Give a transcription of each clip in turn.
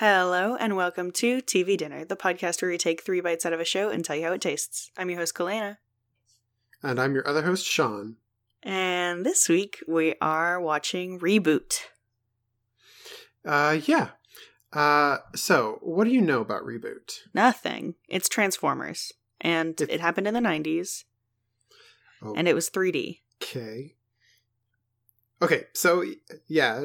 Hello, and welcome to TV Dinner, the podcast where we take 3 bites out of a show and tell you how it tastes. I'm your host, Kalena. And I'm your other host, Sean. And this week, we are watching Reboot. So, what do you know about Reboot? Nothing. It's Transformers. And it happened in the 90s. Oh. And it was 3D. Okay, so, yeah.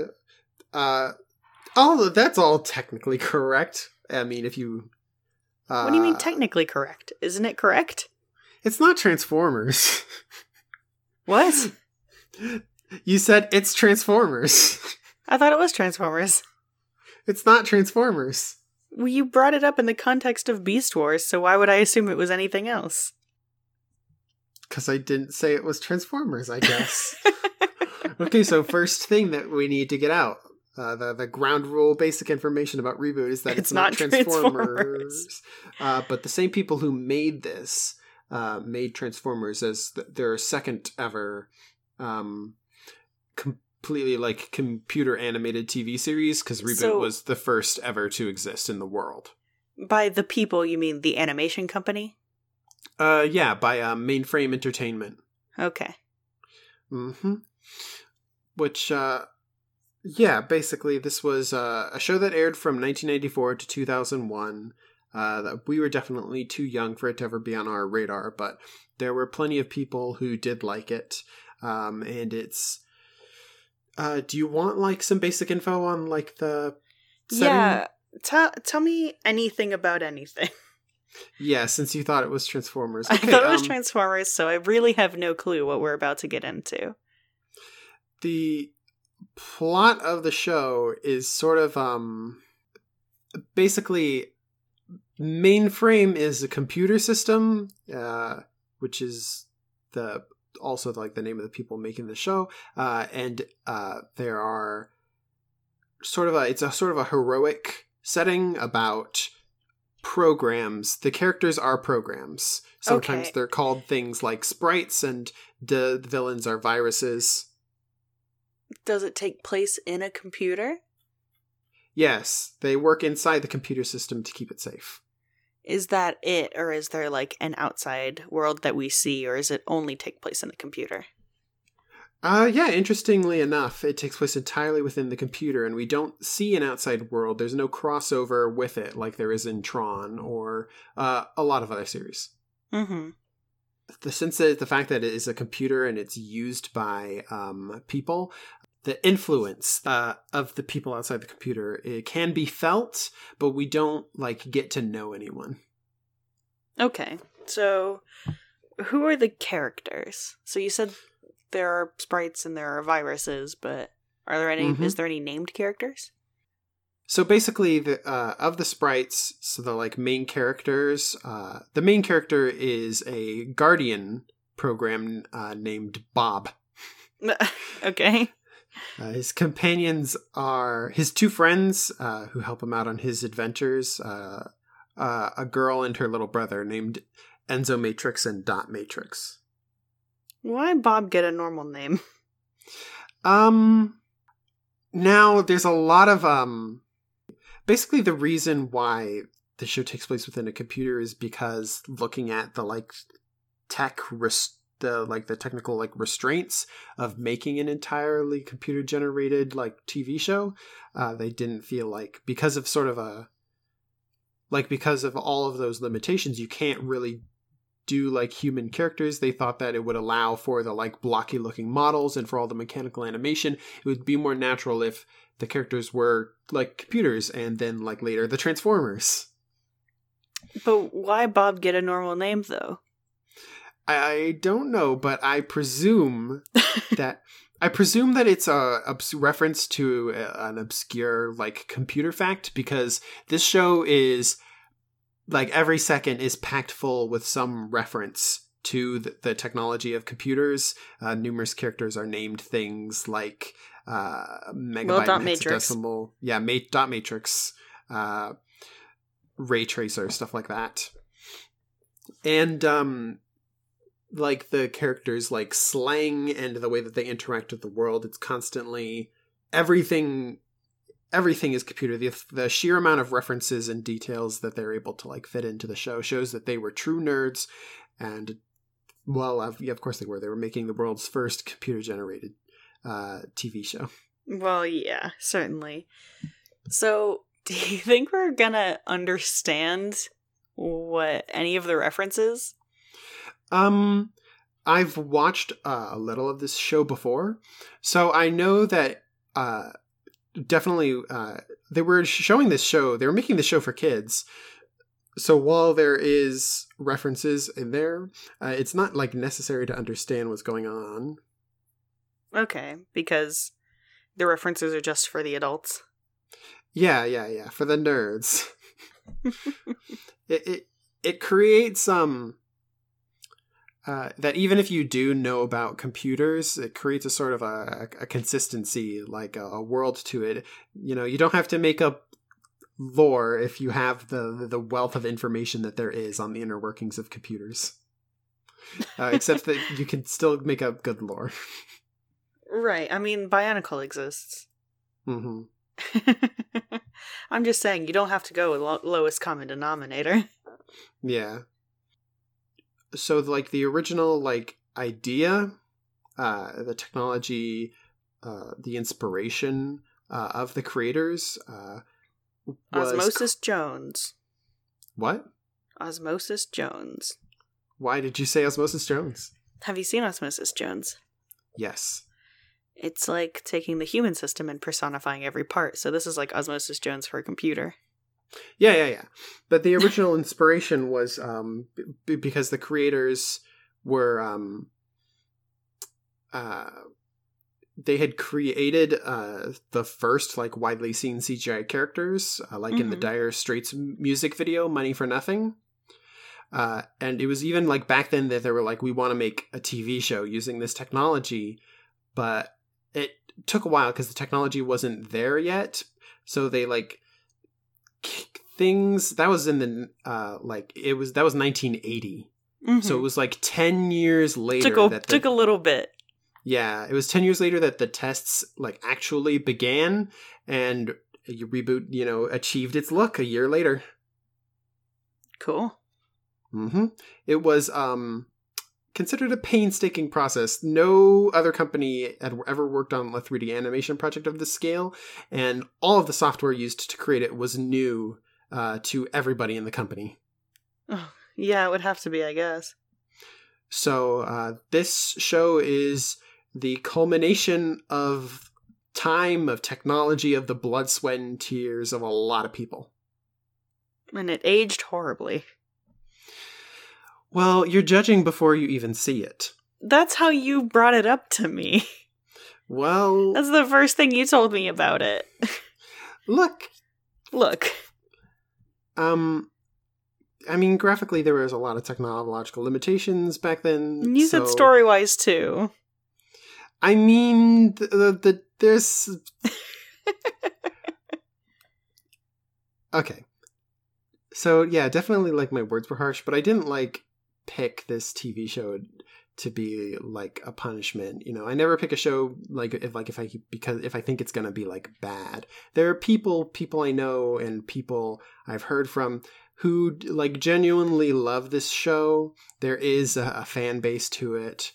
That's all technically correct. I mean, if you... what do you mean technically correct? Isn't it correct? It's not Transformers. What? You said it's Transformers. I thought it was Transformers. It's not Transformers. Well, you brought it up in the context of Beast Wars, so why would I assume it was anything else? Because I didn't say it was Transformers, I guess. Okay, so first thing that we need to get out. The ground rule basic information about Reboot is that it's not Transformers. But the same people who made this made Transformers as their second ever completely like computer animated TV series, because Reboot was the first ever to exist in the world. By the people, you mean the animation company? Yeah, by Mainframe Entertainment. Okay. Mm-hmm. Which, yeah, basically this was a show that aired from 1994 to 2001. We were definitely too young for it to ever be on our radar, but there were plenty of people who did like it. And it's... do you want, like, some basic info on, like, the setting? Yeah, tell me anything about anything. Yeah, since you thought it was Transformers. Okay, I thought it was Transformers, so I really have no clue what we're about to get into. The plot of the show is sort of, basically, Mainframe is a computer system, which is also like the name of the people making the show, and there are it's a sort of a heroic setting about programs. The characters are programs. Sometimes they're called things like sprites, and the villains are viruses. Does it take place in a computer? Yes, they work inside the computer system to keep it safe. Is that it, or is there like an outside world that we see, or is it only take place in the computer? Yeah, interestingly enough, it takes place entirely within the computer, and we don't see an outside world. There's no crossover with it like there is in Tron or a lot of other series. Mm-hmm. The fact that it is a computer and it's used by people, the influence of the people outside the computer, it can be felt, but we don't like get to know anyone. Okay, so who are the characters? So you said there are sprites and there are viruses, but are there any? Mm-hmm. Is there any named characters? So basically, of the sprites, so the like main characters, the main character is a Guardian program named Bob. Okay. His companions are his two friends who help him out on his adventures. A girl and her little brother named Enzo Matrix and Dot Matrix. Why Bob get a normal name? Now there's a lot of basically the reason why the show takes place within a computer is because looking at the like the technical like restraints of making an entirely computer generated like TV show, they didn't feel like because of all of those limitations, you can't really do like human characters. They thought that it would allow for the like blocky looking models and for all the mechanical animation. It would be more natural if the characters were like computers, and then like later the Transformers. But why Bob get a normal name though? I don't know, but I presume that it's a reference to an obscure like computer fact, because this show is like every second is packed full with some reference to the technology of computers. Numerous characters are named things like megabyte, hexadecimal, dot matrix, ray tracer, stuff like that, and like the characters like slang and the way that they interact with the world. It's constantly everything everything is computer. The sheer amount of references and details that they're able to like fit into the show shows that they were true nerds. And well, yeah, of course they were. They were making the world's first computer-generated TV show. Well, yeah, certainly. So, do you think we're gonna understand what any of the references? I've watched a little of this show before, so I know that definitely they were showing this show. They were making the show for kids. So while there is references in there, it's not like necessary to understand what's going on. Okay, because the references are just for the adults. Yeah, for the nerds. It creates that even if you do know about computers, it creates a sort of a consistency, like a world to it. You know, you don't have to make up lore if you have the wealth of information that there is on the inner workings of computers. Except that you can still make up good lore. Right. I mean, Bionicle exists. Mm-hmm. I'm just saying, you don't have to go with lowest common denominator. Yeah. So, like, the original, like, idea, the technology, the inspiration of the creators was... Osmosis Jones. What? Osmosis Jones. Why did you say Osmosis Jones? Have you seen Osmosis Jones? Yes. It's like taking the human system and personifying every part. So this is like Osmosis Jones for a computer. Yeah. But the original inspiration was because the creators were they had created the first like widely seen CGI characters, like in the Dire Straits music video "Money for Nothing." And it was even like back then that they were like, we want to make a TV show using this technology, but it took a while because the technology wasn't there yet. So they like things that was in the that was 1980. So it was like 10 years later. Took a little bit. Yeah, it was 10 years later that the tests like actually began, and Reboot, achieved its look a year later. Cool. It was considered a painstaking process. No other company had ever worked on a 3D animation project of this scale, and all of the software used to create it was new to everybody in the company. Oh, yeah, it would have to be, I guess. So this show is the culmination of time, of technology, of the blood, sweat, and tears of a lot of people. And it aged horribly. Well, you're judging before you even see it. That's how you brought it up to me. Well... That's the first thing you told me about it. Look. I mean, graphically, there was a lot of technological limitations back then. You said story-wise, too. I mean, there's... Okay. So, yeah, definitely, like, my words were harsh, but I didn't, like, pick this TV show to be, like, a punishment. I never pick a show, if I think it's gonna be, like, bad. There are people I know and people I've heard from who, like, genuinely love this show. There is a fan base to it.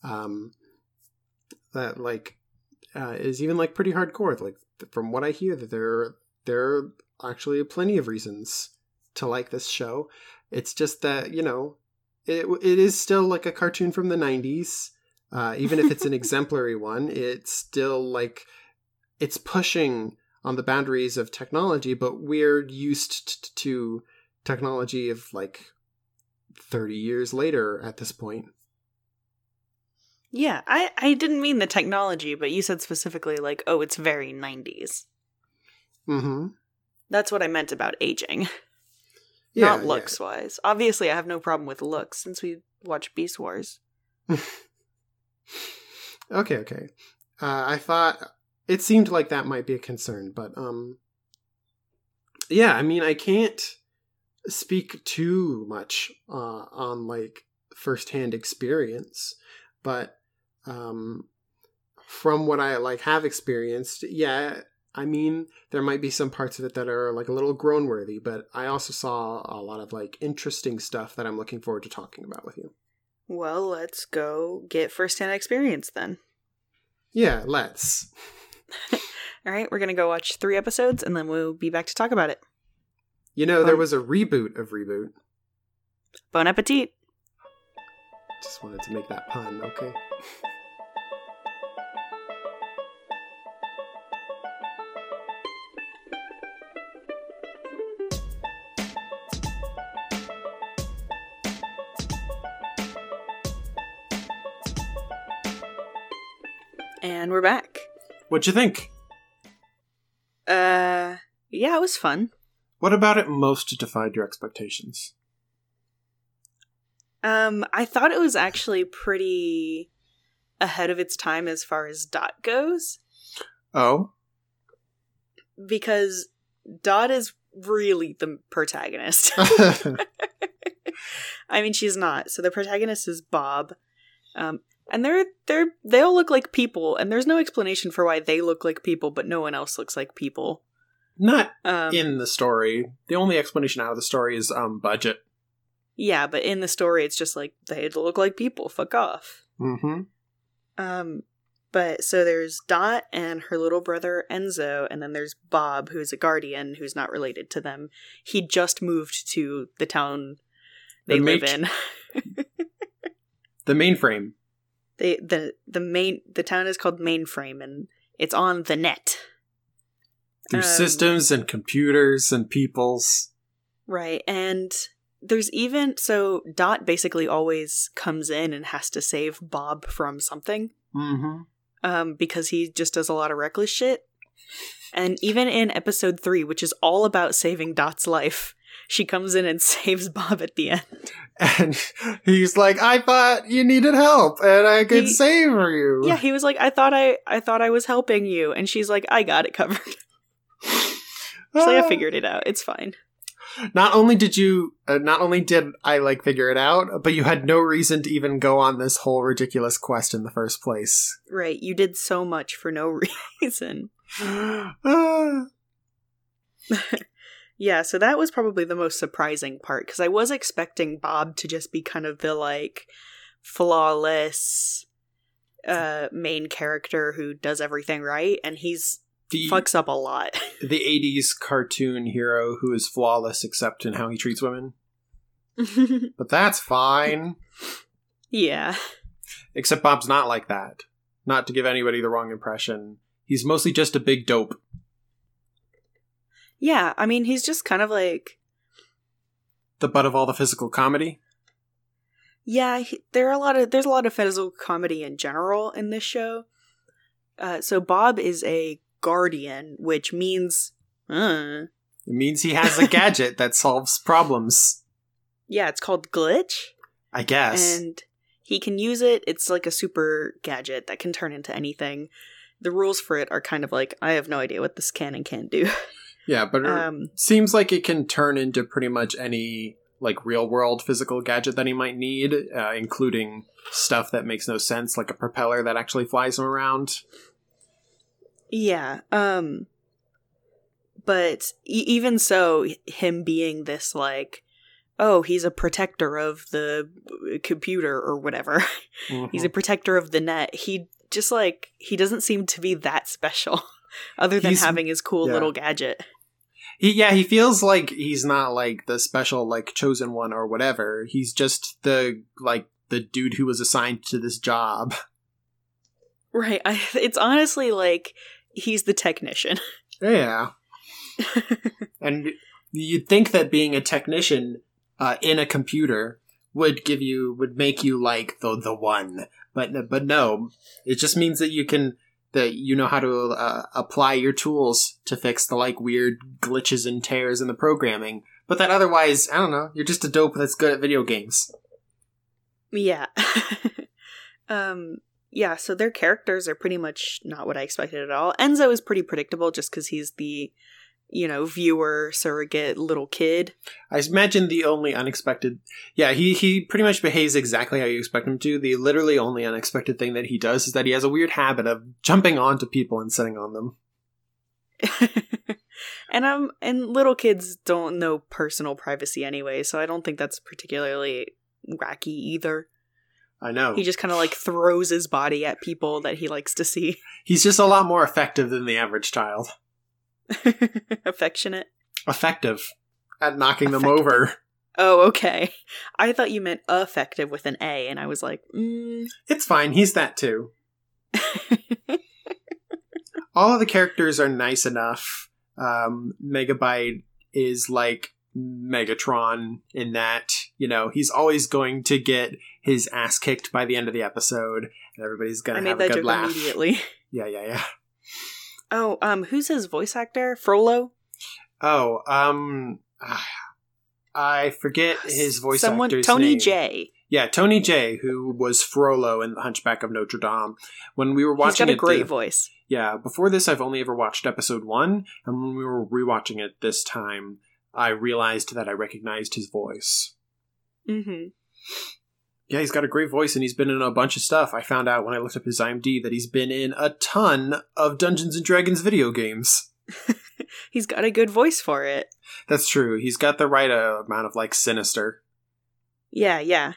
That like is even like pretty hardcore. Like from what I hear, that there are actually plenty of reasons to like this show. It's just that it is still like a cartoon from the 90s. Even if it's an exemplary one, it's still like it's pushing on the boundaries of technology. But we're used to technology of like 30 years later at this point. Yeah, I didn't mean the technology, but you said specifically, like, oh, it's very 90s. That's what I meant about aging. Yeah, not looks-wise. Obviously, I have no problem with looks, since we watch Beast Wars. Okay. I thought... It seemed like that might be a concern, but, yeah, I mean, I can't speak too much on, like, first-hand experience, but... from what I like have experienced, yeah, I mean, there might be some parts of it that are like a little groan worthy, but I also saw a lot of like interesting stuff that I'm looking forward to talking about with you. Well, let's go get first-hand experience then. Yeah, let's. All right, we're going to go watch 3 episodes, and then we'll be back to talk about it. You know, there was a reboot of Reboot. Bon appetit! Just wanted to make that pun, okay? And we're back. What'd you think? Yeah, it was fun. What about it most defied your expectations? I thought it was actually pretty ahead of its time as far as Dot goes. Oh? Because Dot is really the protagonist. I mean, she's not. So the protagonist is Bob. And they all look like people, and there's no explanation for why they look like people, but no one else looks like people. Not in the story. The only explanation out of the story is budget. Yeah, but in the story, it's just like, they look like people. Fuck off. Mm-hmm. But so there's Dot and her little brother Enzo, and then there's Bob, who's a guardian, who's not related to them. He just moved to the town they live in. The mainframe. The town is called Mainframe, and it's on the net. Through systems and computers and peoples. Right, and there's even... So Dot basically always comes in and has to save Bob from something. Mm-hmm. Because he just does a lot of reckless shit. And even in episode 3, which is all about saving Dot's life, she comes in and saves Bob at the end. And he's like, I thought you needed help and I could save you. Yeah, he was like, I thought I was helping you. And she's like, I got it covered. She's like, I figured it out. It's fine. Not only did I like figure it out, but you had no reason to even go on this whole ridiculous quest in the first place. Right. You did so much for no reason. Yeah, so that was probably the most surprising part, because I was expecting Bob to just be kind of the, like, flawless main character who does everything right, and fucks up a lot. The 80s cartoon hero who is flawless except in how he treats women. But that's fine. Yeah. Except Bob's not like that. Not to give anybody the wrong impression. He's mostly just a big dope. Yeah, I mean, he's just kind of like... the butt of all the physical comedy? Yeah, there's a lot of physical comedy in general in this show. So Bob is a guardian, which means... It means he has a gadget that solves problems. Yeah, it's called Glitch. I guess. And he can use it. It's like a super gadget that can turn into anything. The rules for it are kind of like, I have no idea what this can and can't do. Yeah, but it seems like it can turn into pretty much any like real-world physical gadget that he might need, including stuff that makes no sense, like a propeller that actually flies him around. Yeah, but even so, him being this, like, oh, he's a protector of the computer or whatever. Mm-hmm. He's a protector of the net. He just, like, he doesn't seem to be that special, other than having his cool little gadget. He feels like he's not, like, the special, like, chosen one or whatever. He's just the dude who was assigned to this job. Right. It's honestly, like, he's the technician. Yeah. And you'd think that being a technician in a computer would make you, like, the one. But no. It just means that you know how to apply your tools to fix the, like, weird glitches and tears in the programming. But that otherwise, I don't know, you're just a dope that's good at video games. Yeah. Yeah, so their characters are pretty much not what I expected at all. Enzo is pretty predictable just because he's the, viewer, surrogate, little kid. I imagine the only unexpected... Yeah, he pretty much behaves exactly how you expect him to. The literally only unexpected thing that he does is that he has a weird habit of jumping onto people and sitting on them. And little kids don't know personal privacy anyway, so I don't think that's particularly wacky either. I know. He just kind of like throws his body at people that he likes to see. He's just a lot more effective than the average child. Affectionate? Effective at knocking them over. Oh, okay. I thought you meant effective with an A, and I was like, It's fine. He's that too. All of the characters are nice enough. Megabyte is like Megatron in that, he's always going to get his ass kicked by the end of the episode, and everybody's gonna have a good laugh. Immediately. Yeah. Oh, who's his voice actor? Frollo? Oh, I forget his voice actor's Tony name. J. Yeah, Tony J, who was Frollo in The Hunchback of Notre Dame. When we were watching He's got a great voice. Yeah, before this, I've only ever watched episode 1, and when we were rewatching it this time, I realized that I recognized his voice. Mm-hmm. Yeah, he's got a great voice, and he's been in a bunch of stuff. I found out when I looked up his IMDb that he's been in a ton of Dungeons & Dragons video games. He's got a good voice for it. That's true. He's got the right amount of, sinister. Yeah.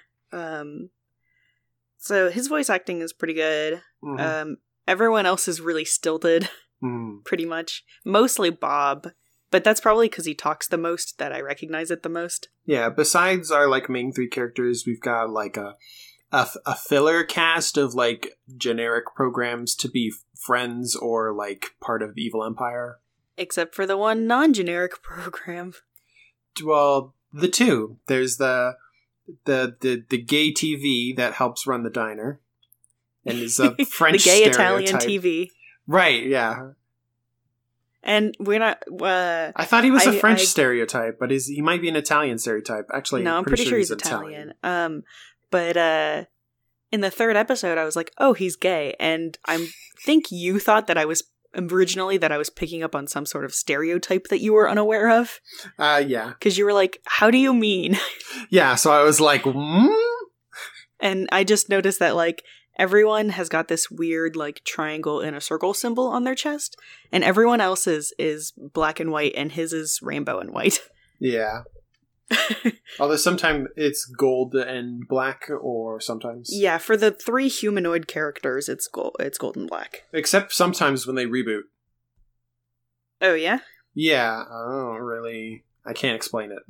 So his voice acting is pretty good. Mm-hmm. Everyone else is really stilted, pretty much. Mostly Bob, but that's probably because he talks the most that I recognize it the most. Yeah, besides our, main 3 characters, we've got, a filler cast of, generic programs to be friends or, part of the evil empire. Except for the one non-generic program. Well, the 2. There's the gay TV that helps run the diner. And is a French the gay stereotype. Italian TV. Right, yeah. And we're not... I thought he was a French stereotype, but he might be an Italian stereotype. Actually, no, I'm pretty sure he's Italian. But in the 3rd episode, I was like, oh, he's gay. And I think you thought that I was picking up on some sort of stereotype that you were unaware of. Yeah. Because you were like, how do you mean? Yeah, so I was like, And I just noticed that, everyone has got this weird, triangle and a circle symbol on their chest, and everyone else's is black and white, and his is rainbow and white. Yeah. Although sometimes it's gold and black, or sometimes... Yeah, for the 3 humanoid characters, it's gold and black. Except sometimes when they reboot. Oh, yeah? Yeah, I can't explain it.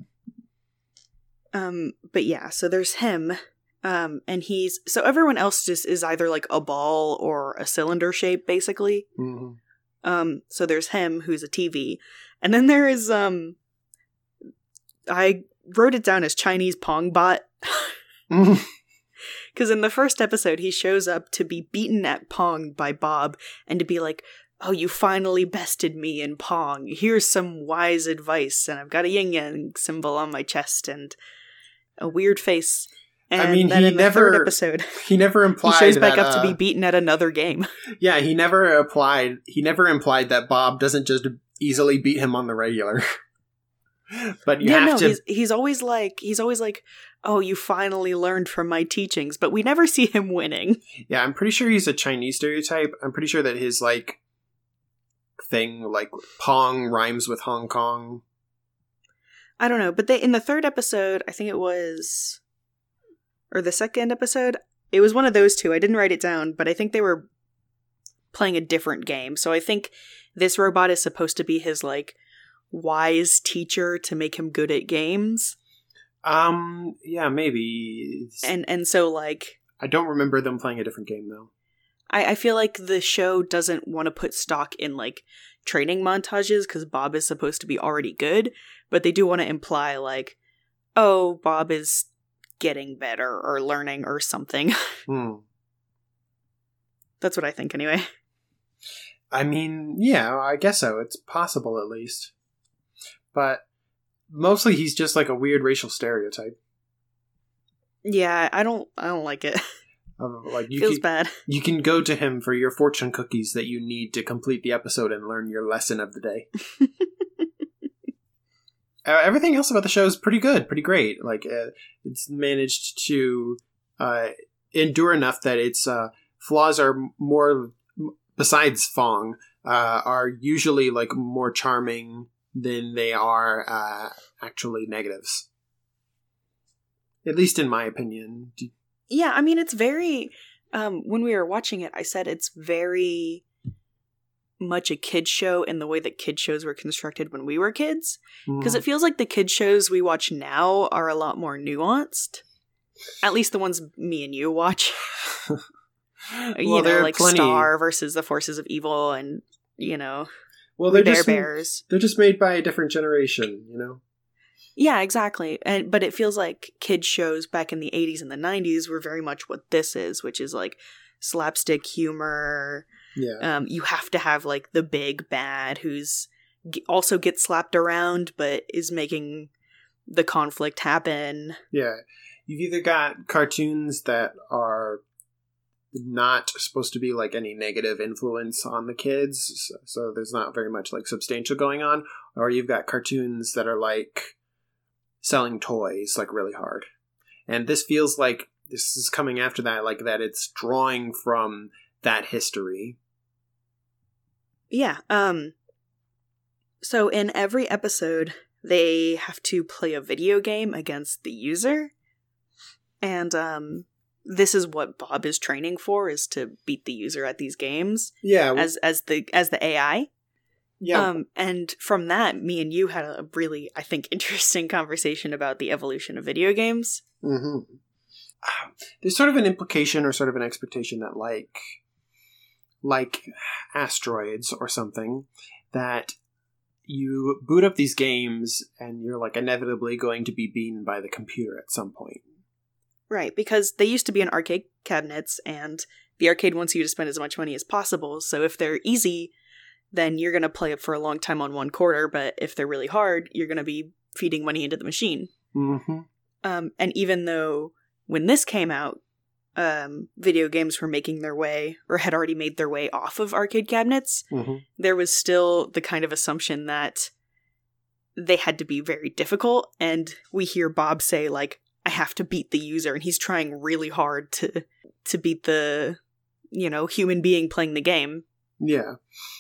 But yeah, so there's him... and so everyone else just is either a ball or a cylinder shape, basically. Mm-hmm. So there's him, who's a TV. And then there is, I wrote it down as Chinese Pong Bot. Because in the first episode, he shows up to be beaten at Pong by Bob, and to be like, oh, you finally bested me in Pong. Here's some wise advice, and I've got a yin-yang symbol on my chest, and a weird face. And then in the 3rd episode, he never implied he shows back up to be beaten at another game. Yeah, he never implied that Bob doesn't just easily beat him on the regular. But he's always like, oh, you finally learned from my teachings, but we never see him winning. Yeah, I'm pretty sure he's a Chinese stereotype. I'm pretty sure that his thing, Pong, rhymes with Hong Kong. I don't know, but in the 3rd episode, I think it was... or the 2nd episode, it was one of those 2. I didn't write it down, but I think they were playing a different game. So I think this robot is supposed to be his, wise teacher to make him good at games. Yeah, maybe. And so, I don't remember them playing a different game, though. I feel like the show doesn't want to put stock in, training montages, because Bob is supposed to be already good, but they do want to imply, oh, Bob is... getting better or learning or something. That's what I think anyway. I mean, yeah, I guess so. It's possible at least. But mostly he's just a weird racial stereotype. Yeah, I don't like it. Feels bad. You can go to him for your fortune cookies that you need to complete the episode and learn your lesson of the day. Everything else about the show is pretty good, pretty great. It's managed to endure enough that its flaws are more, besides Fong, are usually like more charming than they are actually negatives. At least in my opinion. Yeah, I mean, it's very... when we were watching it, I said it's very much a kid show in the way that kid shows were constructed when we were kids. Because it feels like the kid shows we watch now are a lot more nuanced. At least the ones me and you watch. You know, like Star versus the Forces of Evil and, you know, Bears. They're just made by a different generation, you know? Yeah, exactly. But it feels like kid shows back in the 80s and the 90s were very much what this is, which is like slapstick humor. Yeah. You have to have like the big bad who's also gets slapped around but is making the conflict happen. Yeah. You've either got cartoons that are not supposed to be like any negative influence on the kids, so there's not very much like substantial going on, or you've got cartoons that are like selling toys like really hard. And this feels like this is coming after that, like that it's drawing from that history. Yeah. So in every episode, they have to play a video game against the user. And this is what Bob is training for, is to beat the user at these games. Yeah. As the AI. Yeah. And from that, me and you had a really, I think, interesting conversation about the evolution of video games. Mm-hmm. There's sort of an implication or sort of an expectation that like Asteroids or something, that you boot up these games and you're like inevitably going to be beaten by the computer at some point. Right, because they used to be in arcade cabinets, and the arcade wants you to spend as much money as possible, so if they're easy, then you're going to play it for a long time on one quarter, but if they're really hard, you're going to be feeding money into the machine. Mm-hmm. And even though when this came out, video games were making their way, or had already made their way off of arcade cabinets, there was still the kind of assumption that they had to be very difficult, and we hear Bob say, like, I have to beat the user, and he's trying really hard to beat the, you know, human being playing the game. Yeah.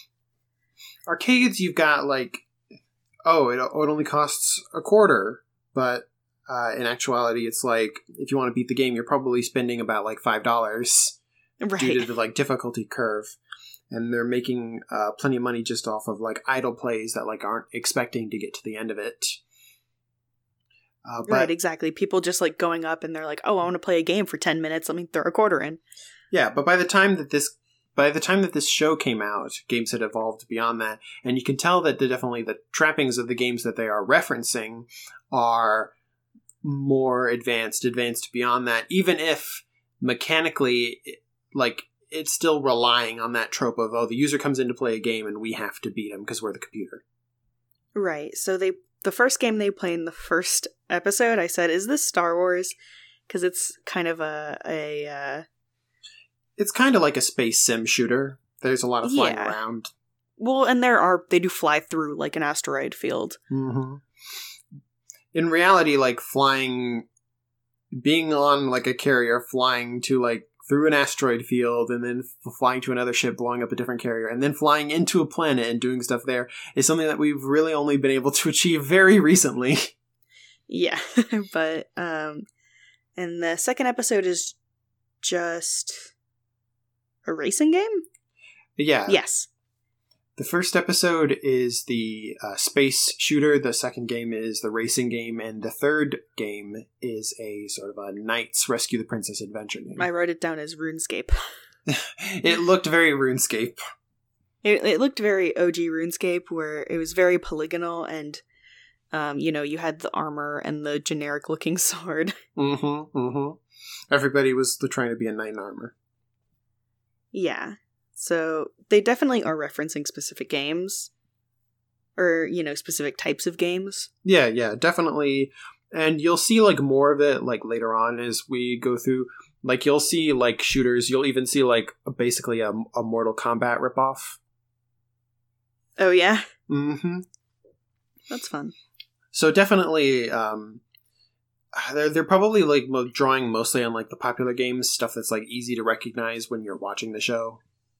Arcades, you've got, like, oh, it only costs a quarter, but in actuality, it's like, if you want to beat the game, you're probably spending about, like, $5 right. due to the, like, difficulty curve. And they're making plenty of money just off of, like, idle plays that, like, aren't expecting to get to the end of it. Right, exactly. People just, like, going up and they're like, oh, I want to play a game for 10 minutes, let me throw a quarter in. Yeah, but by the time that this show came out, games had evolved beyond that, and you can tell that definitely the trappings of the games that they are referencing are more advanced beyond that, even if mechanically, like, it's still relying on that trope of, oh, the user comes in to play a game and we have to beat him because we're the computer. Right, so the first game they play in the first episode, I said, is this Star Wars? Because it's kind of it's kind of like a space sim shooter. There's a lot of flying around. Well, and they do fly through, like, an asteroid field. Mm-hmm. In reality, like, being on, like, a carrier, flying to, like, through an asteroid field, and then flying to another ship, blowing up a different carrier, and then flying into a planet and doing stuff there is something that we've really only been able to achieve very recently. Yeah, but, and the second episode is just a racing game? Yeah. Yes. The first episode is the space shooter, the second game is the racing game, and the third game is a sort of a Knights Rescue the Princess adventure game. I wrote it down as RuneScape. It looked very RuneScape. It looked very OG RuneScape, where it was very polygonal, and, you know, you had the armor and the generic-looking sword. Everybody was trying to be a knight in armor. Yeah. So they definitely are referencing specific games, or, you know, specific types of games. Yeah, definitely. And you'll see, like, more of it, like, later on as we go through. Like, you'll see, like, shooters. You'll even see, like, basically a Mortal Kombat ripoff. Oh, yeah? Mm-hmm. That's fun. So definitely, they're probably, like, drawing mostly on, like, the popular games, stuff that's, like, easy to recognize when you're watching the show.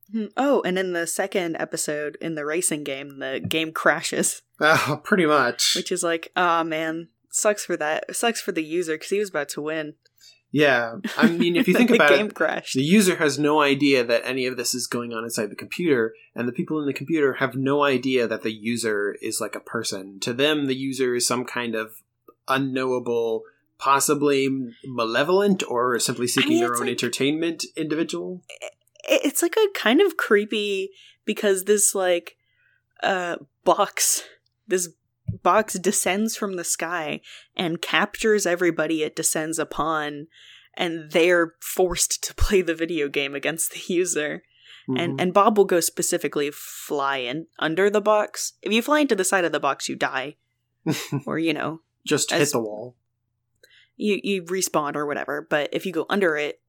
Oh, and in the second episode, in the racing game, the game crashes. Pretty much. Which is like, oh man, sucks for that. It sucks for the user because he was about to win. Yeah. I mean, if you think about game it, crashed. the user has no idea that any of this is going on inside the computer, and the people in the computer have no idea that the user is like a person. To them, the user is some kind of unknowable, possibly malevolent, or simply seeking their own entertainment individual. It's like a kind of creepy, because this like box descends from the sky and captures everybody it descends upon, and they're forced to play the video game against the user. Mm-hmm. And Bob will go specifically fly in under the box. If you fly into the side of the box, you die. Or, just hit the wall. You respawn or whatever. But if you go under it,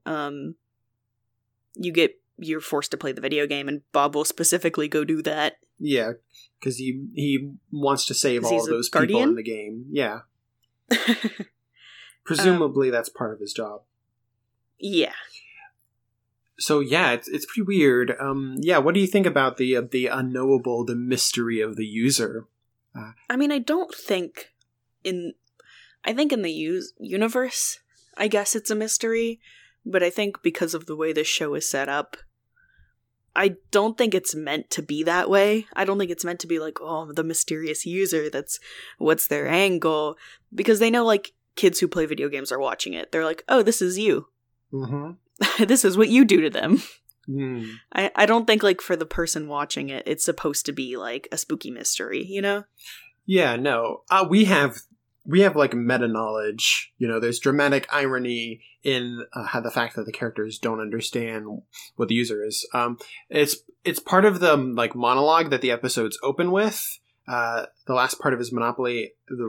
you're forced to play the video game, and Bob will specifically go do that. Yeah, because he wants to save all of those people in the game. Yeah. Presumably that's part of his job. Yeah. So yeah, it's pretty weird. What do you think about the unknowable, the mystery of the user? I mean, I think in the universe, I guess it's a mystery, but I think because of the way this show is set up, I don't think it's meant to be that way. I don't think it's meant to be like, oh, the mysterious user, what's their angle? Because they know, like, kids who play video games are watching it. They're like, oh, this is you. Mm-hmm. This is what you do to them. Mm. I don't think, like, for the person watching it, it's supposed to be, like, a spooky mystery, Yeah, no. We have like meta-knowledge, there's dramatic irony in the fact that the characters don't understand what the user is. It's part of the like monologue that the episodes open with. The last part of his monologue,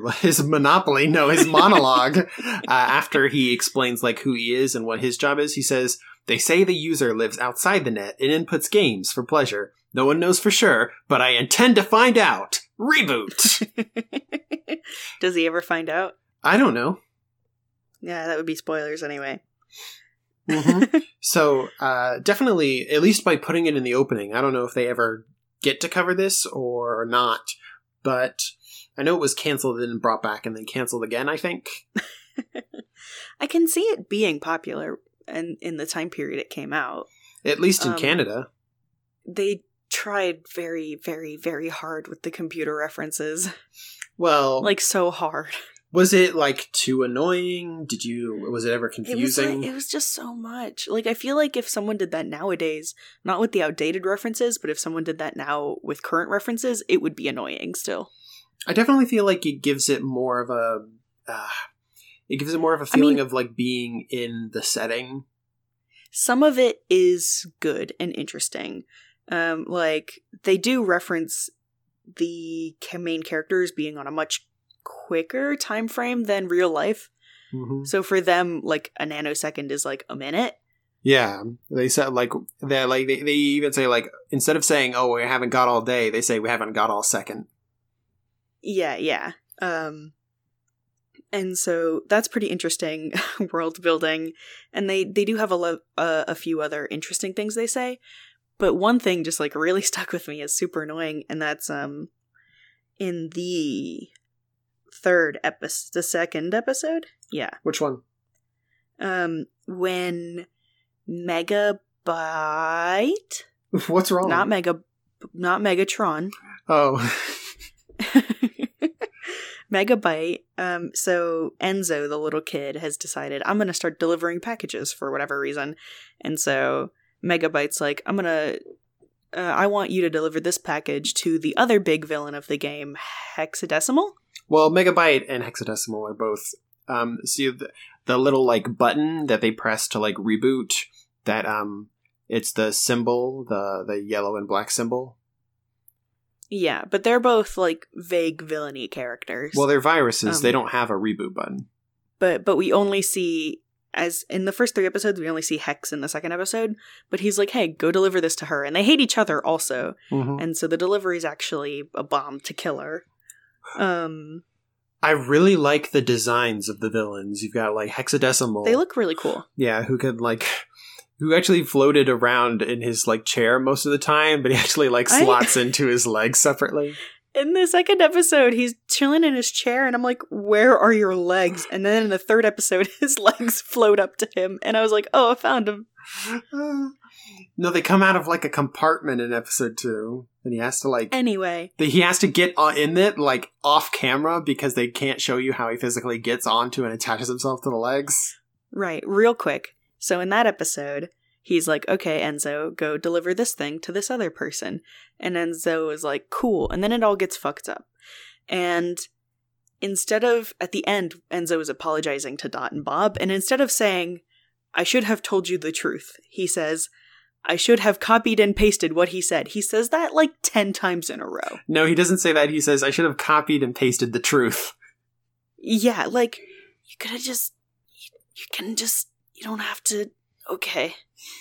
after he explains like who he is and what his job is, he says, "They say the user lives outside the net and inputs games for pleasure. No one knows for sure, but I intend to find out. Reboot." Does he ever find out? I don't know. Yeah, that would be spoilers anyway. Mm-hmm. So, definitely, at least by putting it in the opening, I don't know if they ever get to cover this or not, but I know it was canceled and brought back and then canceled again, I think. I can see it being popular in the time period it came out. At least in Canada. They tried very, very, very hard with the computer references. Well, like so hard. Was it like too annoying? Was it ever confusing? It was just so much. Like, I feel like if someone did that nowadays, not with the outdated references, but if someone did that now with current references, it would be annoying still. I definitely feel like it gives it more of a feeling of like being in the setting. Some of it is good and interesting. Like, they do reference the main characters being on a much quicker time frame than real life. Mm-hmm. So for them, like, a nanosecond is like a minute. Yeah, they said they even say like, instead of saying, "Oh, we haven't got all day," they say we haven't got all second. Yeah. And so that's pretty interesting world building, and they do have a few other interesting things they say. But one thing just like really stuck with me is super annoying, and that's in the second episode. Yeah. Which one? When Megabyte. What's wrong? Not Megatron. Oh. Megabyte. So Enzo, the little kid, has decided, I'm going to start delivering packages for whatever reason. And so Megabyte's like, I want you to deliver this package to the other big villain of the game, Hexadecimal? Well, Megabyte and Hexadecimal are both, see the little, like, button that they press to, like, reboot, that, it's the symbol, the yellow and black symbol. Yeah, but they're both, like, vague villainy characters. Well, they're viruses. They don't have a reboot button. But we only see, as in the first 3 episodes, we only see Hex in the second episode. But he's like, hey, go deliver this to her. And they hate each other also. Mm-hmm. And so the delivery is actually a bomb to kill her. I really like the designs of the villains. You've got, like, Hexadecimal. They look really cool. Yeah, who could, like, who actually floated around in his like chair most of the time, but he actually like slots into his legs separately. In the second episode, he's chilling in his chair, and I'm like, where are your legs? And then in the third episode, his legs float up to him, and I was like, oh, I found him. No, they come out of like a compartment in episode 2, and he has to like... Anyway. He has to get in it like off camera because they can't show you how he physically gets onto and attaches himself to the legs. Right, real quick. So in that episode... He's like, okay, Enzo, go deliver this thing to this other person. And Enzo is like, cool. And then it all gets fucked up. And instead of, at the end, Enzo is apologizing to Dot and Bob. And instead of saying, I should have told you the truth, he says, I should have copied and pasted what he said. He says that like 10 times in a row. No, he doesn't say that. He says, I should have copied and pasted the truth. Yeah, like, you could have just, you don't have to, okay.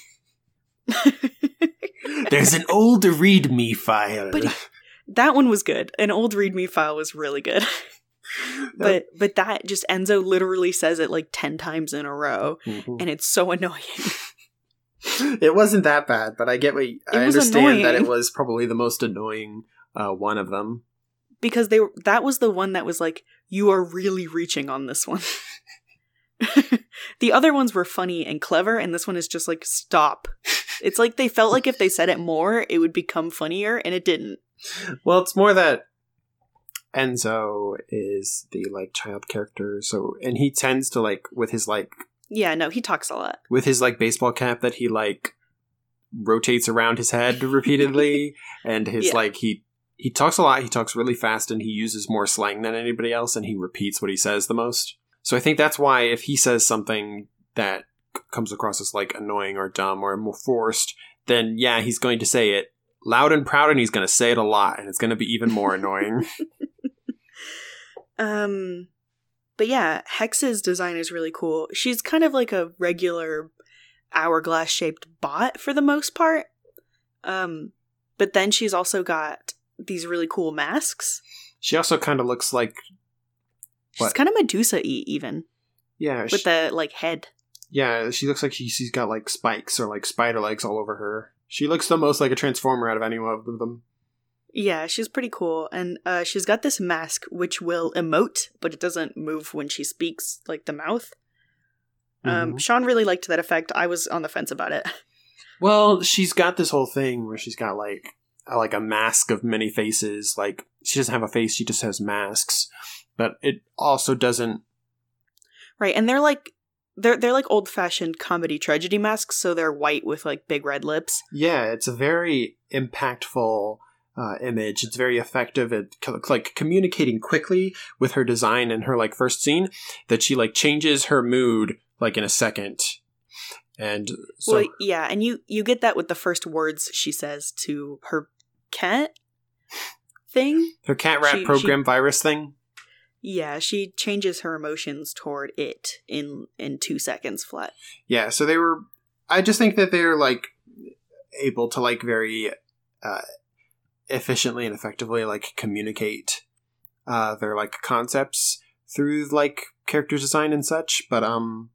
There's an old README file. But that one was good. An old README file was really good. but that just Enzo literally says it like 10 times in a row, and it's so annoying. It wasn't that bad, but I get what I understand annoying. That it was probably the most annoying one of them. Because that was the one that was like, you are really reaching on this one. The other ones were funny and clever, and this one is just like, stop. It's like they felt like if they said it more, it would become funnier, and it didn't. Well, it's more that Enzo is the, like, child character, so, and he tends to, like, with his, like... Yeah, no, he talks a lot. With his, like, baseball cap that he, like, rotates around his head repeatedly, and his, like, he talks a lot, he talks really fast, and he uses more slang than anybody else, and he repeats what he says the most. So I think that's why if he says something that comes across as like annoying or dumb or more forced, then yeah, he's going to say it loud and proud, and he's going to say it a lot, and it's going to be even more annoying. But yeah, Hex's design is really cool. She's kind of like a regular hourglass shaped bot for the most part. But then she's also got these really cool masks. She also kind of looks like... She's kind of Medusa-y, even. Yeah. With the, like, head. Yeah, she looks like she's got, like, spikes or, like, spider legs all over her. She looks the most like a Transformer out of any one of them. Yeah, she's pretty cool. And she's got this mask which will emote, but it doesn't move when she speaks, like the mouth. Sean really liked that effect. I was on the fence about it. Well, she's got this whole thing where she's got, like a mask of many faces. Like, she doesn't have a face, she just has masks. But it also doesn't... Right, and they're like old-fashioned comedy tragedy masks, so they're white with, like, big red lips. Yeah, it's a very impactful image. It's very effective at, like, communicating quickly with her design in her, like, first scene, that she, like, changes her mood, like, in a second. And so... Well, yeah, and you get that with the first words she says to her cat thing. Her cat rat program virus thing. Yeah, she changes her emotions toward it in 2 seconds flat. Yeah, so they were... I just think that they're, like, able to, like, very efficiently and effectively, like, communicate their, like, concepts through, like, character design and such. But,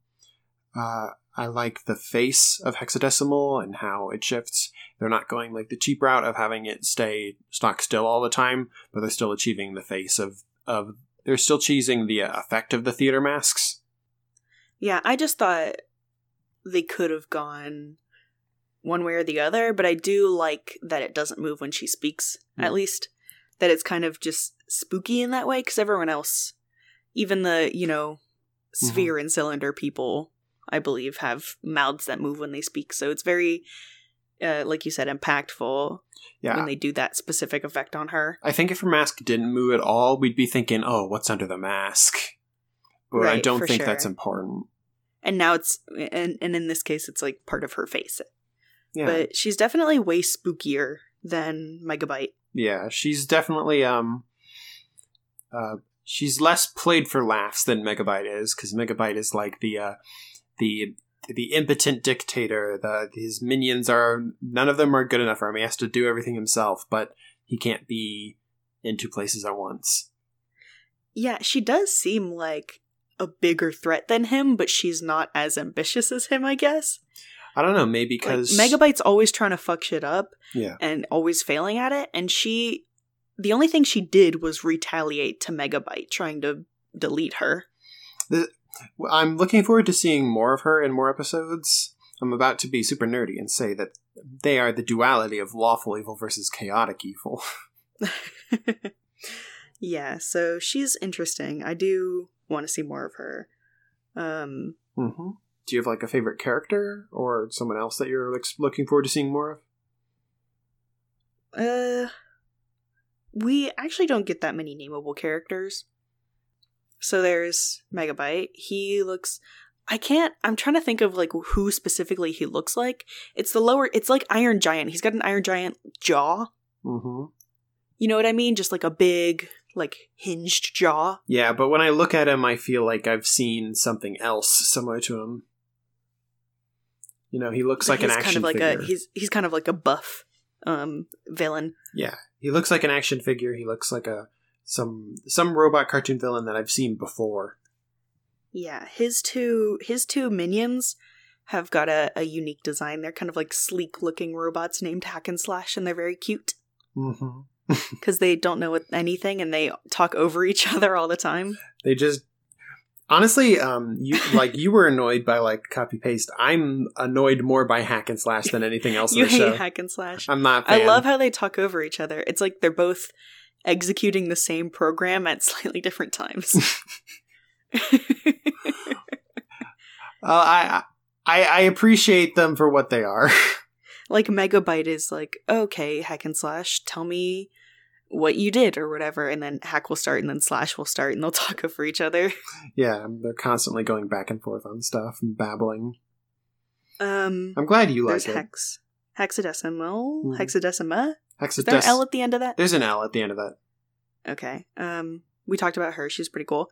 I like the face of Hexadecimal and how it shifts. They're not going, like, the cheap route of having it stay stock still all the time, but they're still achieving the face of they're still cheesing the effect of the theater masks. Yeah, I just thought they could have gone one way or the other, but I do like that it doesn't move when she speaks, at least. That it's kind of just spooky in that way, because everyone else, even the, sphere and cylinder people, I believe, have mouths that move when they speak. So it's very, like you said, impactful. Yeah. When they do that specific effect on her. I think if her mask didn't move at all, we'd be thinking, oh, what's under the mask? But right, I don't think that's important. And now it's, and in this case, it's like part of her face. Yeah. But she's definitely way spookier than Megabyte. Yeah, she's definitely, she's less played for laughs than Megabyte is, because Megabyte is like the impotent dictator. His minions none of them are good enough for him. He has to do everything himself, but he can't be in 2 places at once. Yeah, she does seem like a bigger threat than him, but she's not as ambitious as him, I guess. I don't know, maybe because... Like, Megabyte's always trying to fuck shit up. Yeah. And always failing at it. And the only thing she did was retaliate to Megabyte, trying to delete her. I'm looking forward to seeing more of her in more episodes. I'm about to be super nerdy and say that they are the duality of lawful evil versus chaotic evil. Yeah, so she's interesting. I do want to see more of her. Do you have like a favorite character or someone else that you're looking forward to seeing more of? We actually don't get that many nameable characters. So there's Megabyte. He looks... I'm trying to think of like who specifically he looks like. It's like Iron Giant. He's got an Iron Giant jaw. Mm-hmm. You know what I mean? Just like a big, like, hinged jaw. Yeah, but when I look at him, I feel like I've seen something else similar to him. You know, he looks like an action figure. He's kind of like a buff villain. Yeah, he looks like an action figure. He looks like some robot cartoon villain that I've seen before. Yeah, his two minions have got a unique design. They're kind of like sleek-looking robots named Hack and Slash, and they're very cute. Mm-hmm. Because they don't know anything, and they talk over each other all the time. They just... Honestly, you were annoyed by, like, copy-paste. I'm annoyed more by Hack and Slash than anything else in the show. You hate Hack and Slash. I'm not a fan. I love how they talk over each other. It's like they're both executing the same program at slightly different times. I appreciate them for what they are. Like, Megabyte is like, okay, Hack and Slash, tell me what you did or whatever, and then Hack will start and then Slash will start and they'll talk over each other. Yeah, they're constantly going back and forth on stuff and babbling. I'm glad you like it. There's Hexadecimal? Mm-hmm. Hexadecima? Is there an L at the end of that? There's an L at the end of that. Okay. We talked about her. She's pretty cool.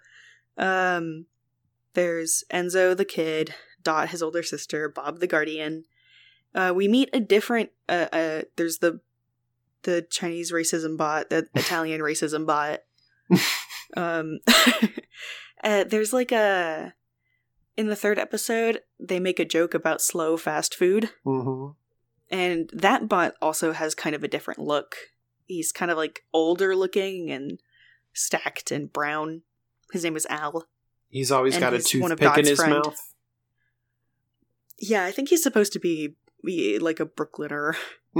There's Enzo the kid, Dot, his older sister, Bob the guardian. We meet a different, there's the Chinese racism bot, the Italian racism bot. There's like in the third episode, they make a joke about slow fast food. Mm-hmm. And that bot also has kind of a different look. He's kind of like older looking and stacked and brown. His name is Al. He's always got a toothpick in his mouth. Yeah, I think he's supposed to be like a Brooklyner.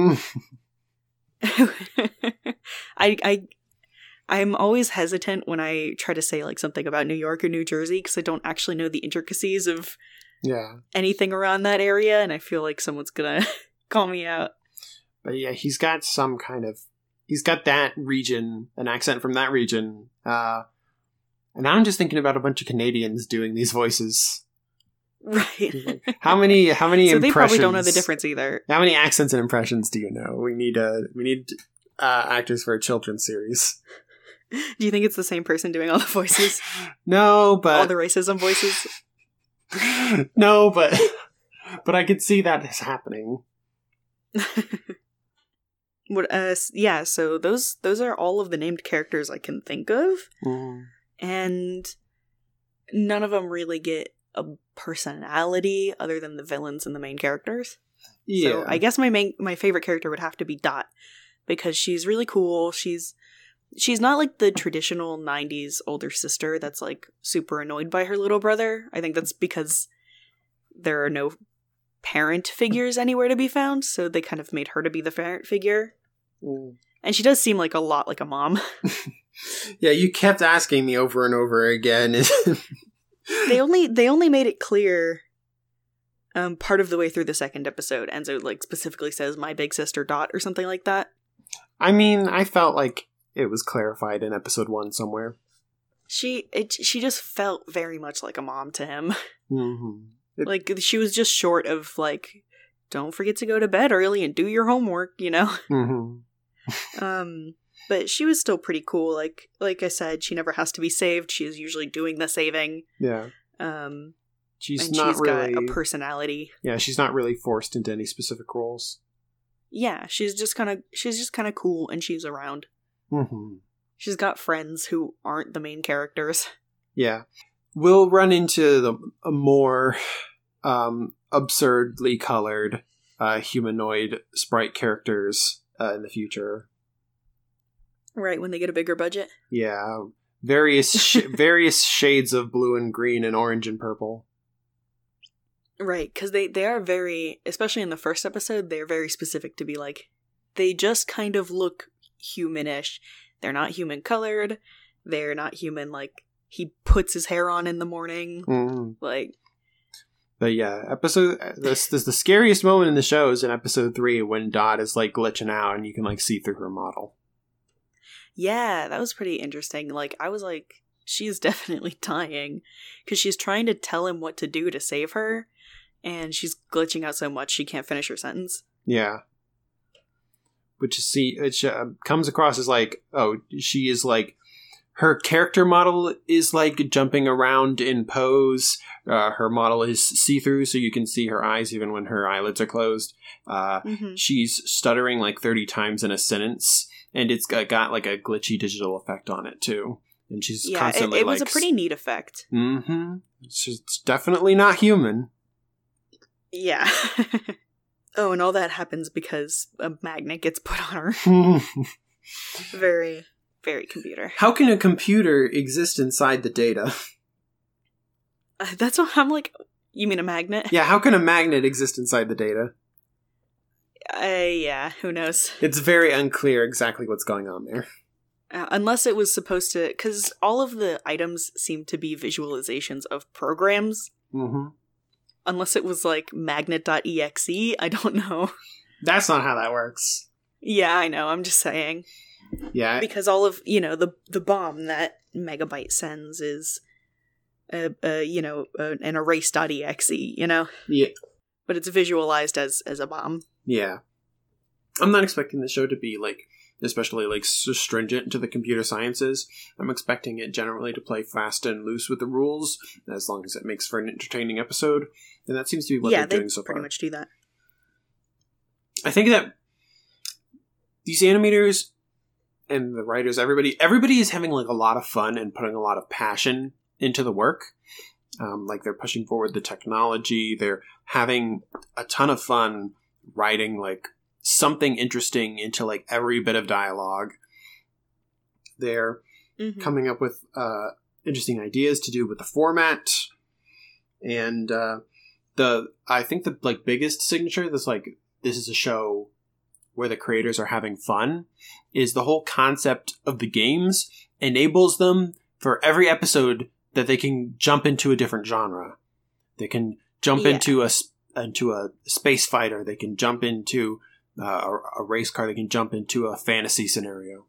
I'm always hesitant when I try to say like something about New York or New Jersey because I don't actually know the intricacies of anything around that area, and I feel like someone's gonna call me out. But yeah, he's got that region, an accent from that region, and now I'm just thinking about a bunch of Canadians doing these voices. Right. How many so impressions? They probably don't know the difference either. How many accents and impressions do you know? We need actors for a children's series. Do you think it's the same person doing all the voices? No, but all the racism voices? No, but I could see that is happening. Yeah, so those are all of the named characters I can think of. Mm. And none of them really get a personality other than the villains and the main characters. Yeah. So I guess my favorite character would have to be Dot, because she's really cool. She's not like the traditional 90s older sister that's like super annoyed by her little brother. I think that's because there are no parent figures anywhere to be found, so they kind of made her to be the parent figure. Mm. And she does seem like a lot like a mom. Yeah, you kept asking me over and over again. They only made it clear part of the way through the second episode. Enzo like specifically says my big sister Dot or something like that. I mean, I felt like it was clarified in episode 1 somewhere. She just felt very much like a mom to him. Mm-hmm. Like she was just short of like, don't forget to go to bed early and do your homework, you know? Mm-hmm. But she was still pretty cool. Like I said, she never has to be saved. She is usually doing the saving. Yeah. She's got a personality. Yeah, she's not really forced into any specific roles. Yeah, she's just kind of cool, and she's around. Mm-hmm. She's got friends who aren't the main characters. Yeah, we'll run into a more absurdly colored humanoid sprite characters in the future. Right, when they get a bigger budget. Yeah, various shades of blue and green and orange and purple. Right, because they are very, especially in the first episode, they're very specific to be like, they just kind of look humanish. They're not human colored. They're not human, like, he puts his hair on in the morning. Mm-hmm. Like. But yeah, this the scariest moment in the show is in episode 3 when Dot is like glitching out and you can like see through her model. Yeah, that was pretty interesting. Like, I was like, she's definitely dying because she's trying to tell him what to do to save her. And she's glitching out so much she can't finish her sentence. Yeah. Which comes across as like, oh, she is like, her character model is like jumping around in pose. Her model is see-through, so you can see her eyes even when her eyelids are closed. She's stuttering like 30 times in a sentence, and it's got like a glitchy digital effect on it too. And she's constantly it was a pretty neat effect. Mm-hmm. It's definitely not human. Yeah. Oh, and all that happens because a magnet gets put on her. Very, very computer. How can a computer exist inside the data? That's what I'm like. You mean a magnet? Yeah, how can a magnet exist inside the data? Yeah, who knows? It's very unclear exactly what's going on there. Unless it was supposed to, because all of the items seem to be visualizations of programs. Mm-hmm. Unless it was like magnet.exe, I don't know. That's not how that works. Yeah, I know, I'm just saying. Yeah. Because all of, the bomb that Megabyte sends is, an erase.exe, Yeah. But it's visualized as a bomb. Yeah. I'm not expecting the show to be, like, especially, like, so stringent to the computer sciences. I'm expecting it generally to play fast and loose with the rules, as long as it makes for an entertaining episode. And that seems to be what they're doing so far. Yeah, they pretty much do that. I think that these animators and the writers, everybody is having, like, a lot of fun and putting a lot of passion into the work. Like, they're pushing forward the technology. They're having a ton of fun writing, like, something interesting into, like, every bit of dialogue. They're coming up with interesting ideas to do with the format. And I think the, like, biggest signature that's, like, this is a show where the creators are having fun is the whole concept of the games enables them for every episode that they can jump into a different genre. They can jump into a space fighter. They can jump into a race car. They can jump into a fantasy scenario.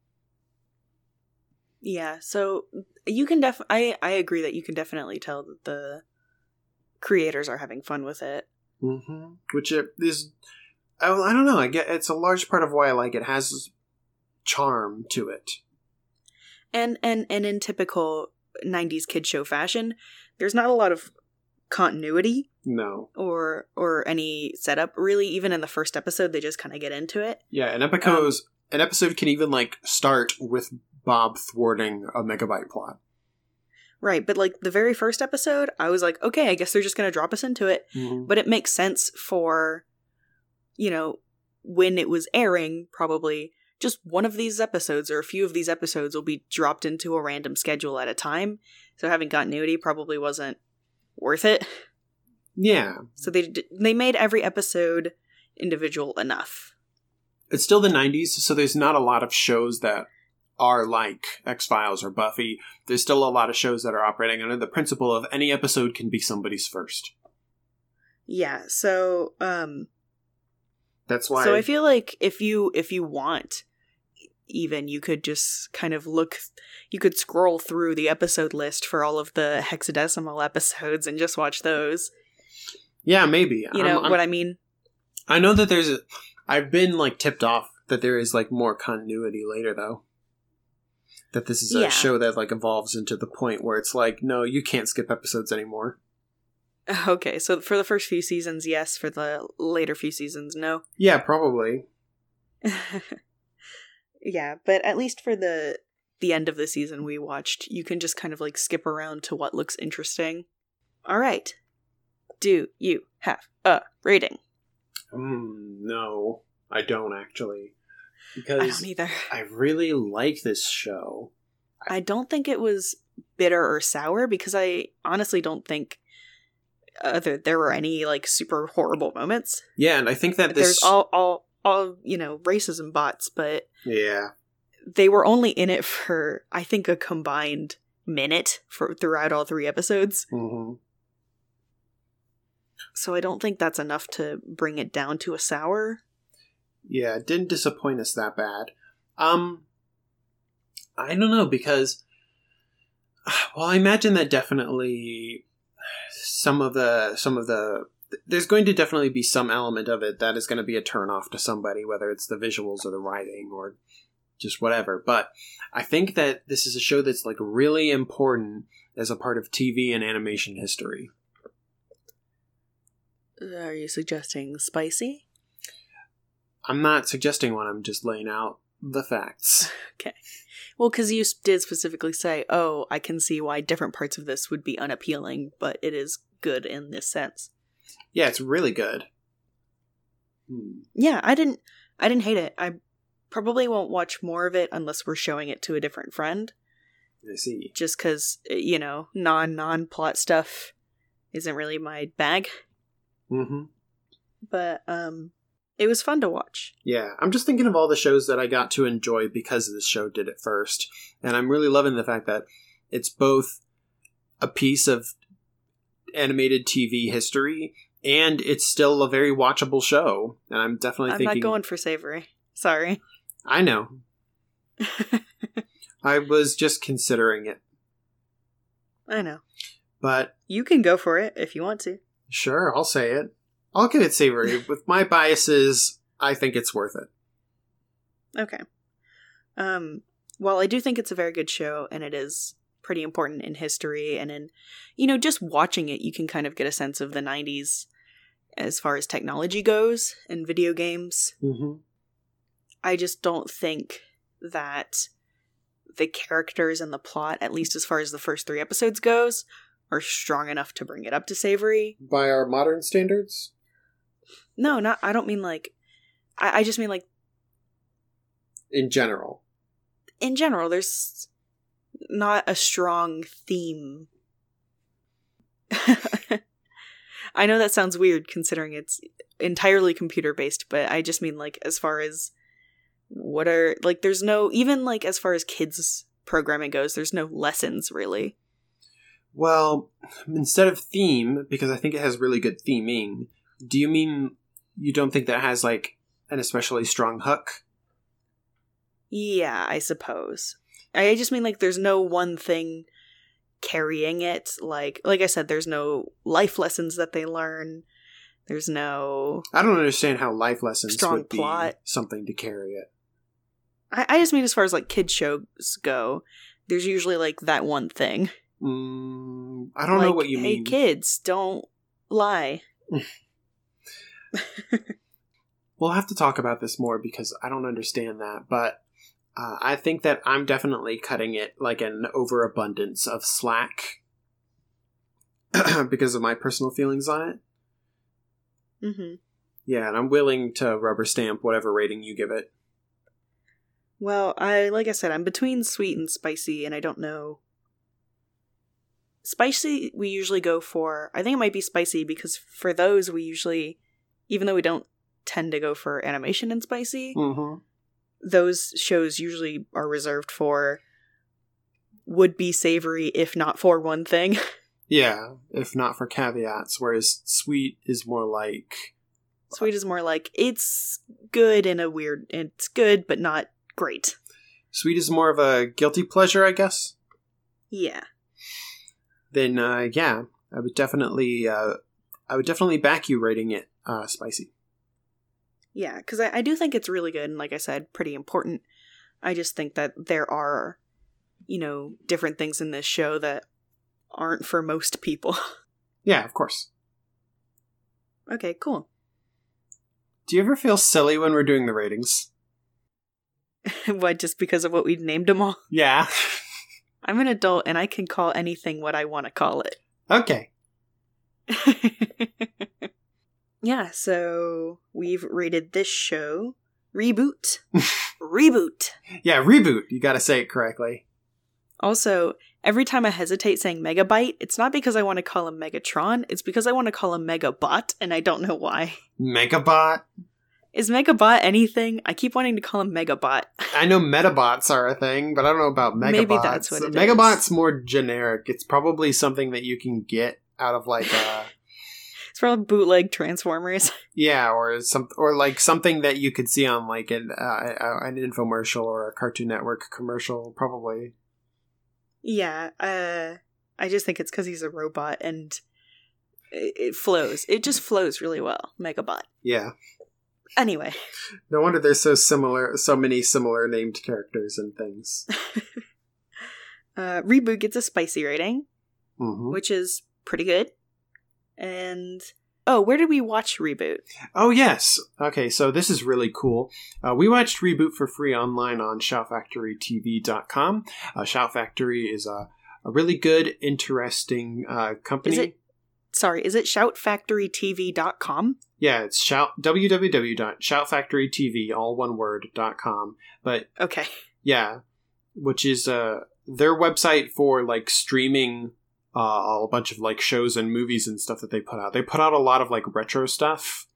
Yeah, so you can I agree that you can definitely tell that the creators are having fun with it. Mm-hmm. Which is, I don't know. I get it's a large part of why I like it. It has charm to it. And in typical 90s kid show fashion, there's not a lot of continuity. No. Or any setup, really. Even in the first episode, they just kind of get into it. Yeah, an episode can even, like, start with Bob thwarting a Megabyte plot. Right, but, like, the very first episode, I was like, okay, I guess they're just going to drop us into it. Mm-hmm. But it makes sense for, when it was airing, probably just one of these episodes or a few of these episodes will be dropped into a random schedule at a time. So having continuity probably wasn't worth it. Yeah. So they made every episode individual enough. It's still the 90s, so there's not a lot of shows that are like X-Files or Buffy. There's still a lot of shows that are operating under the principle of any episode can be somebody's first. Yeah, so that's why. So I feel like if you want, even you could just kind of you could scroll through the episode list for all of the hexadecimal episodes and just watch those. Yeah, maybe. You know what I mean? I know that I've been, like, tipped off that there is, like, more continuity later, though. That this is a show that, like, evolves into the point where it's like, no, you can't skip episodes anymore. Okay, so for the first few seasons, yes. For the later few seasons, no. Yeah, probably. Yeah, but at least for the end of the season we watched, you can just kind of, like, skip around to what looks interesting. All right. Do you have a rating. No, I don't actually. I Because don't either. I really like this show. I don't think it was bitter or sour because I honestly don't think there were any like super horrible moments. Yeah, and I think that this... There's all racism bots, but Yeah. they were only in it for, I think, a combined minute throughout all 3 episodes. Mm-hmm. So I don't think that's enough to bring it down to a sour. Yeah, it didn't disappoint us that bad. I don't know, because... Well, I imagine that definitely some of the... There's going to definitely be some element of it that is going to be a turnoff to somebody, whether it's the visuals or the writing or just whatever. But I think that this is a show that's like really important as a part of TV and animation history. Are you suggesting spicy? I'm not suggesting one, I'm just laying out the facts. Okay. Well, because you did specifically say, oh, I can see why different parts of this would be unappealing, but it is good in this sense. Yeah, it's really good. Yeah, I didn't hate it. I probably won't watch more of it unless we're showing it to a different friend. I see. Just because, non-plot stuff isn't really my bag. Mm-hmm. But, it was fun to watch. Yeah, I'm just thinking of all the shows that I got to enjoy because this show did it first. And I'm really loving the fact that it's both a piece of animated TV history and it's still a very watchable show. And I'm definitely thinking... I'm not going for savory. Sorry. I know. I was just considering it. I know. But... You can go for it if you want to. Sure, I'll say it. I'll give it savory. With my biases, I think it's worth it. Okay. Well, I do think it's a very good show, and it is pretty important in history, and in, just watching it, you can kind of get a sense of the 90s as far as technology goes and video games. Mm-hmm. I just don't think that the characters and the plot, at least as far as the first 3 episodes goes, are strong enough to bring it up to savory. By our modern standards? No, I don't mean like... I just mean like... In general. In general, there's not a strong theme. I know that sounds weird considering it's entirely computer-based, but I just mean like as far as what are... Like there's no... Even like as far as kids programming goes, there's no lessons really. Well, instead of theme, because I think it has really good theming, do you mean you don't think that has, like, an especially strong hook? Yeah, I suppose. I just mean, like, there's no one thing carrying it. Like I said, there's no life lessons that they learn. There's no... I don't understand how life lessons strong would plot. Be something to carry it. I just mean as far as, like, kid shows go, there's usually, like, that one thing. I don't know what you mean. Hey, kids, don't lie. We'll have to talk about this more because I don't understand that, but I think that I'm definitely cutting it like an overabundance of slack because of my personal feelings on it. Mm-hmm. Yeah, and I'm willing to rubber stamp whatever rating you give it. Well, like I said, I'm between sweet and spicy, and I don't know. Spicy, we usually go for... I think it might be spicy because for those, we usually... Even though we don't tend to go for animation and spicy, those shows usually are reserved for would be savory if not for one thing. Yeah, if not for caveats, whereas sweet is more like... Sweet is more like, it's good in a weird... It's good, but not great. Sweet is more of a guilty pleasure, I guess? Yeah. Then, yeah, I would definitely back you rating it spicy. Yeah, because I do think it's really good, and like I said, pretty important. I just think that there are, different things in this show that aren't for most people. Yeah, of course. Okay, cool. Do you ever feel silly when we're doing the ratings? What, just because of what we named them all? Yeah. I'm an adult, and I can call anything what I want to call it. Okay. Yeah, so we've rated this show Reboot. Reboot. Yeah, Reboot. You gotta say it correctly. Also, every time I hesitate saying Megabyte, it's not because I want to call him Megatron, it's because I want to call him Megabot, and I don't know why. Megabot? Is Megabot anything? I keep wanting to call him Megabot. I know Metabots are a thing, but I don't know about Megabots. Maybe that's what it is. Megabot's more generic. It's probably something that you can get out of like a... It's probably bootleg Transformers. Yeah, or something that you could see on like an infomercial or a Cartoon Network commercial, probably. Yeah, I just think it's because he's a robot and it flows. It just flows really well. Megabot. Yeah. Anyway. No wonder there's so many similar named characters and things. Reboot gets a spicy rating, mm-hmm. which is pretty good. And, where did we watch Reboot? Oh, yes. Okay, so this is really cool. We watched Reboot for free online on shoutfactorytv.com. Shout Factory is a really good, interesting company. Is it shoutfactorytv.com? Yeah, it's www.shoutfactorytv, all one word, .com. But, okay. Yeah, which is their website for, like, streaming a bunch of like shows and movies and stuff that they put out. They put out a lot of like retro stuff.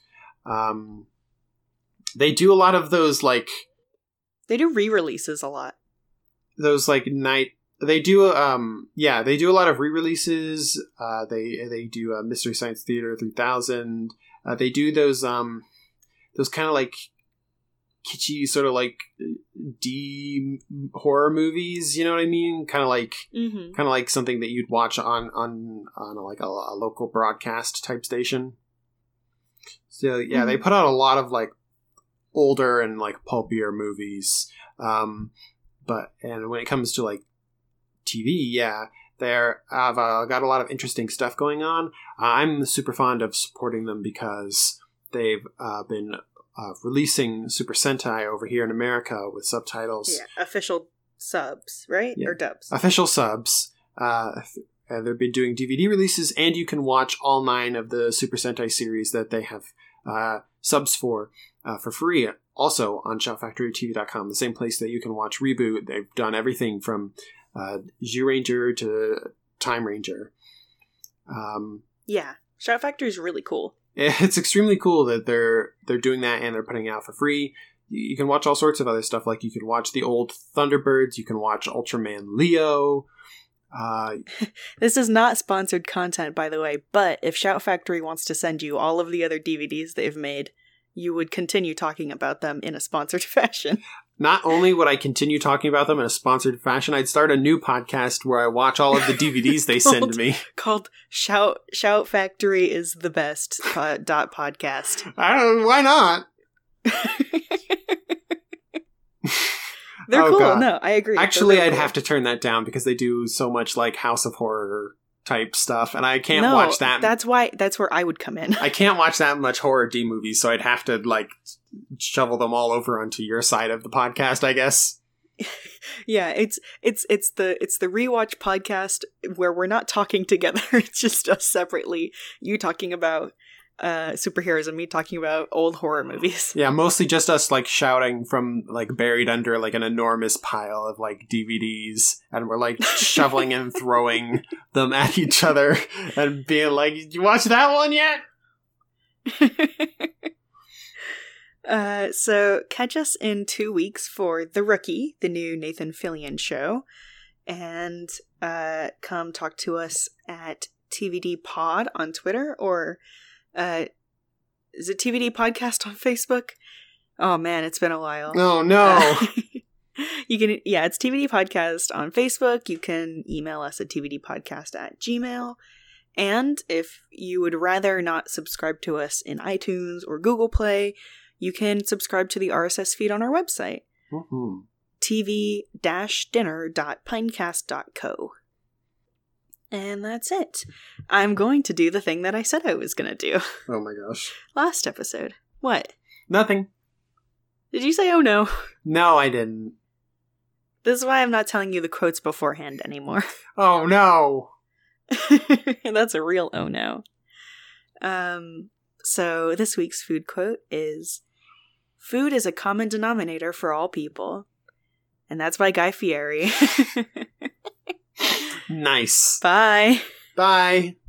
They do a lot of those like... They do re-releases a lot. Those like They do they do a lot of re-releases. They do Mystery Science Theater 3000. They do those kind of like kitschy sort of like D horror movies, you know what I mean? Kind of like something that you'd watch on like a local broadcast type station. So yeah, they put out a lot of like older and like pulpier movies. But when it comes to like TV, yeah, I've got a lot of interesting stuff going on. I'm super fond of supporting them because they've been releasing Super Sentai over here in America with subtitles. Yeah, official subs, right? Yeah. Or dubs. Official subs. They've been doing DVD releases, and you can watch all 9 of the Super Sentai series that they have subs for free. Also on shoutfactorytv.com, the same place that you can watch Reboot. They've done everything from Zyuranger to Time Ranger. Yeah, Shout Factory is really cool. It's extremely cool that they're doing that and they're putting it out for free. You can watch all sorts of other stuff, like you can watch the old Thunderbirds, you can watch Ultraman Leo. This is not sponsored content, by the way, but if Shout Factory wants to send you all of the other DVDs they've made, you would continue talking about them in a sponsored fashion. Not only would I continue talking about them in a sponsored fashion, I'd start a new podcast where I watch all of the DVDs they send me. Called Shout Factory is the best podcast. Why not? They're cool. God. No, I agree. Actually, I'd have to turn that down because they do so much like House of Horror type stuff, and I can't watch that. That's where I would come in. I can't watch that much horror D movies, so I'd have to like shovel them all over onto your side of the podcast, I guess. Yeah, it's the rewatch podcast where we're not talking together. It's just us separately. You talking about superheroes and me talking about old horror movies. Yeah, mostly just us like shouting from like buried under like an enormous pile of like DVDs, and we're like shoveling and throwing them at each other and being like, "Did you watch that one yet?" So catch us in 2 weeks for The Rookie, the new Nathan Fillion show, and come talk to us at TVD Pod on Twitter, or is it TVD Podcast on Facebook? Oh man, it's been a while. Oh no. It's TVD Podcast on Facebook. You can email us at tvdpodcast@gmail.com. And if you would rather not subscribe to us in iTunes or Google Play, you can subscribe to the RSS feed on our website. Mm-hmm. tv-dinner.pinecast.co. And that's it. I'm going to do the thing that I said I was going to do. Oh my gosh. Last episode. What? Nothing. Did you say oh no? No, I didn't. This is why I'm not telling you the quotes beforehand anymore. Oh no. That's a real oh no. So this week's food quote is, "Food is a common denominator for all people." And that's by Guy Fieri. Nice. Bye. Bye.